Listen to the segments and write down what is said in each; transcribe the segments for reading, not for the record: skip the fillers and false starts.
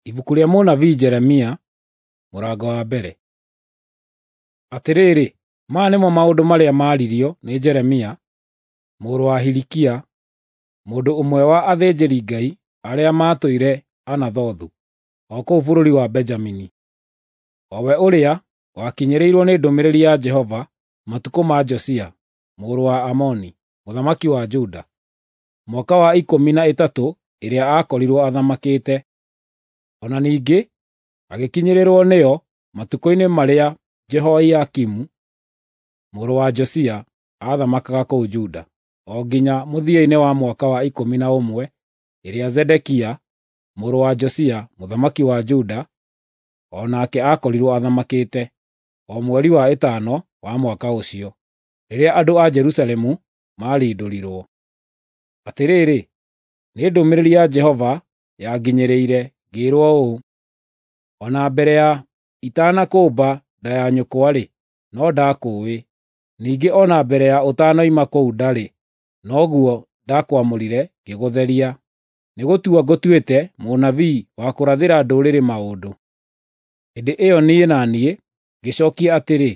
Ibuku rĩa mũnabii Jeremia, mũrango wa mbere. Atĩrĩrĩ, maya nĩmo maũndũ marĩa maaririo nĩ Jeremia, mũrũ wa Hilikia, mũndũ ũmwe wa athĩnjĩri-Ngai arĩa maatũire Anathothu, o kũu bũrũri wa Benjamini, o we ũrĩa wakinyĩrĩirwo nĩ ndũmĩrĩri ya Jehova matukũ ma Josia, mũrũ wa Amoni, mũthamaki wa Juda, mwaka wa 13 ĩrĩa aakorirwo athamakĩte. O na ningĩ agĩkinyĩrĩrwo nĩyo matukũ-inĩ marĩa Jehoiakimu, mũrũ wa Josia, aathamakaga kũu Juda, o nginya mũthia-inĩ wa mwaka wa 11 ĩrĩa Zedekia, mũrũ wa Josia, mũthamaki wa Juda, o nake aakorirwo athamakĩte, o mweri wa 5 wa mwaka ũcio, rĩrĩa andũ a Jerusalemu maarindũrirwo. Atĩrĩrĩ, nĩ ndũmĩrĩri ya Jehova yanginyĩrĩire, ngĩĩrwo ũũ: o na mbere ya itanakũũmba nda ya nyũkwa-rĩ, no ndakũũĩ; ningĩ o na mbere ya ũtanoima kũu nda-rĩ, noguo ndakwamũrire ngĩgũtheria. Nĩgũtua ngũtuĩte mũnabii wa kũrathĩra ndũrĩrĩ maũndũ. Hĩndĩ ĩyo na niĩ ngĩcookia atĩrĩ,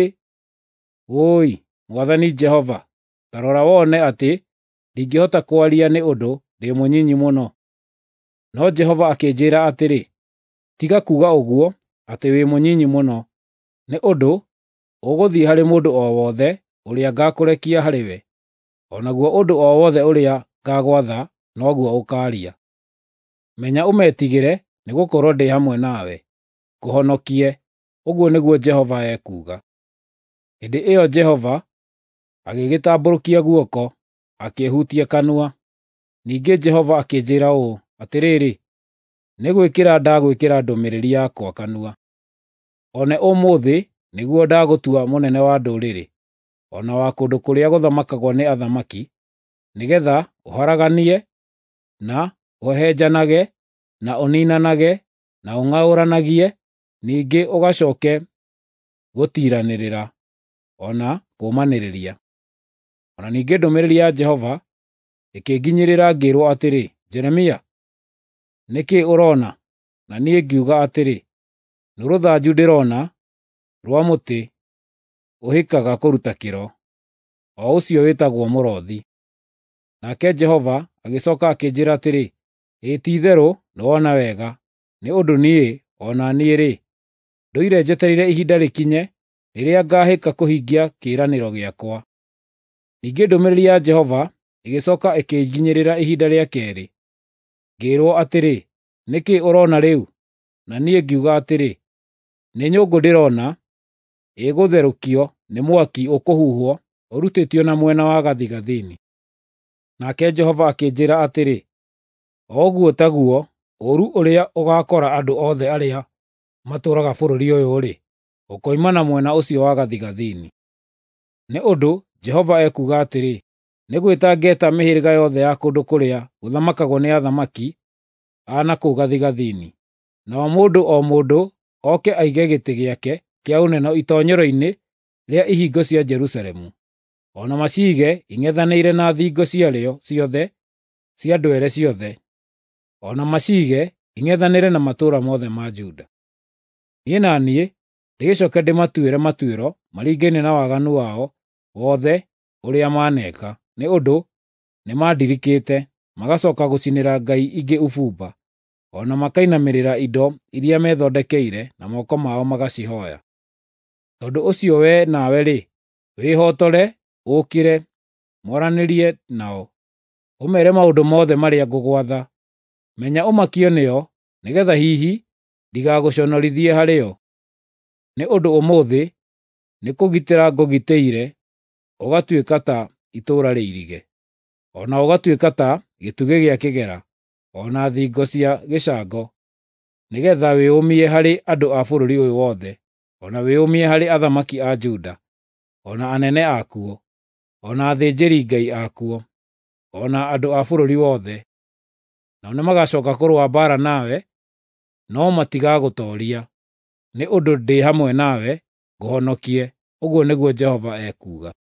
Wũi, Mwathani Jehova, ta rora wone atĩ ndingĩhota kwaria nĩ ũndũ ndĩ mũnyinyi mũno. No Jehova akĩnjĩĩra atĩrĩ, tiga kuuga ũguo atĩ wĩ mũnyinyi mũno, nĩ ũndũ ũgũthiĩ harĩ mũndũ o wothe ũrĩa ngaakũrekia harĩwe, o naguo ũndũ o wothe ũrĩa ngaagwatha noguo ũkaaria. Menya ũmetigĩre, nĩgũkorwo ndĩ hamwe nawe, ngũhonokie, ũguo nĩguo Jehova ekuuga. Hĩndĩ ĩyo Jehova agĩgĩtambũrũkia guoko, akĩehutia kanua. Ningĩ Jehova akĩnjĩĩra ũũ, atĩrĩrĩ, nĩ gwĩkĩra ndagwĩkĩra ndũmĩrĩri yakwa kanua. One ũmũthĩ nĩguo ndagũtua mũnene wa ndũrĩrĩ, o na wa kũndũ kũrĩa gũthamakagwo nĩ athamaki, nĩgeetha ũharaganie, na ũhehenjanage, na ũniinanage, na ũng'aũranagie, ningĩ ũgacooke gũtiiranĩrĩra, o na kũũmanĩrĩria. O na ningĩ ndũmĩrĩri ya Jehova ĩkĩnginyĩrĩra, ngĩĩrwo atĩrĩ, Jeremia, nĩ kĩĩ ũroona? Na niĩ ngiuga atĩrĩ, nĩ rũthanju ndĩrona rwa mũtĩ ũhĩkaga kũruta kĩro, o ũcio wĩtagwo mũrothi. Nake Jehova agĩcooka akĩnjĩĩra atĩrĩ, ti-itherũ nĩwona wega, nĩ ũndũ niĩ, o na niĩ-rĩ, ndũire njetereire ihinda rĩkinye rĩrĩa ngaahĩka kũhingia kĩĩranĩro gĩakwa. Ningĩ ndũmĩrĩri ya Jehova ĩgĩcooka ĩkĩnginyĩrĩra ihinda rĩa keerĩ, ngĩĩrwo atĩrĩ, nĩ kĩĩ ũroona rĩu? Na niĩ ngiuga atĩrĩ, nĩ nyũngũ ndĩrona, ĩgũtherũkio nĩ mwaki ũkũhuhwo ũrutĩtio na mwena wa gathigathini. Nake Jehova akĩnjĩĩra atĩrĩ, o ũguo taguo ũũru ũrĩa ũgaakora andũ othe arĩa matũũraga bũrũri ũyũ-rĩ, ũkoima na mwena ũcio wa gathigathini. Nĩ ũndũ Jehova ekuuga atĩrĩ, nĩgwĩta ngeeta mĩhĩrĩga yothe ya kũndũ kũrĩa gũthamakagwo nĩ athamaki a na kũu gathigathini, nao mũndũ o mũndũ oke aige gĩtĩ gĩake kĩa ũnene itoonyero-inĩ rĩa ihingo cia Jerusalemu, o na maciige ing'ethanĩire na thingo ciarĩo ciothe cia ndwere ciothe, o na maciige ing'ethanĩire na matũũra mothe ma Juda. Niĩ na niĩ ndĩgĩcooke ndĩmatuĩre matuĩro maringaine na waganu wao wothe ũrĩa maneeka, nĩ ũndũ nĩmandirikĩte, magacooka gũcinĩra ngai ingĩ ũbumba, o na makainamĩrĩra indo iria methondekeire na moko mao magacihooya. Tondũ ũcio wee nawe-rĩ, wĩhotore, ũũkĩre, mwaranĩrie nao, ũmeere maũndũ mothe marĩa ngũgwatha. Menya ũmakio nĩo, nĩgeetha hihi ndigagũconorithie harĩo. Nĩ ũndũ ũmũthĩ nĩkũgitĩra ngũgitĩire, ũgatuĩka ta itũũra rĩirige, o na ũgatuĩka ta gĩtugĩ gĩa kĩgera, o na thingo cia gĩcango, nĩgeetha wĩyũmie harĩ andũ a bũrũri ũyũ wothe, o na wĩyũmie harĩ athamaki a Juda, o na anene akuo, o na athĩnjĩri-Ngai akuo, o na andũ a bũrũri wothe. Nao nĩmagacooka kũrũa mbaara nawe, no matigagũtooria, nĩ ũndũ ndĩ hamwe nawe ngũhonokie, ũguo nĩguo Jehova ekuuga.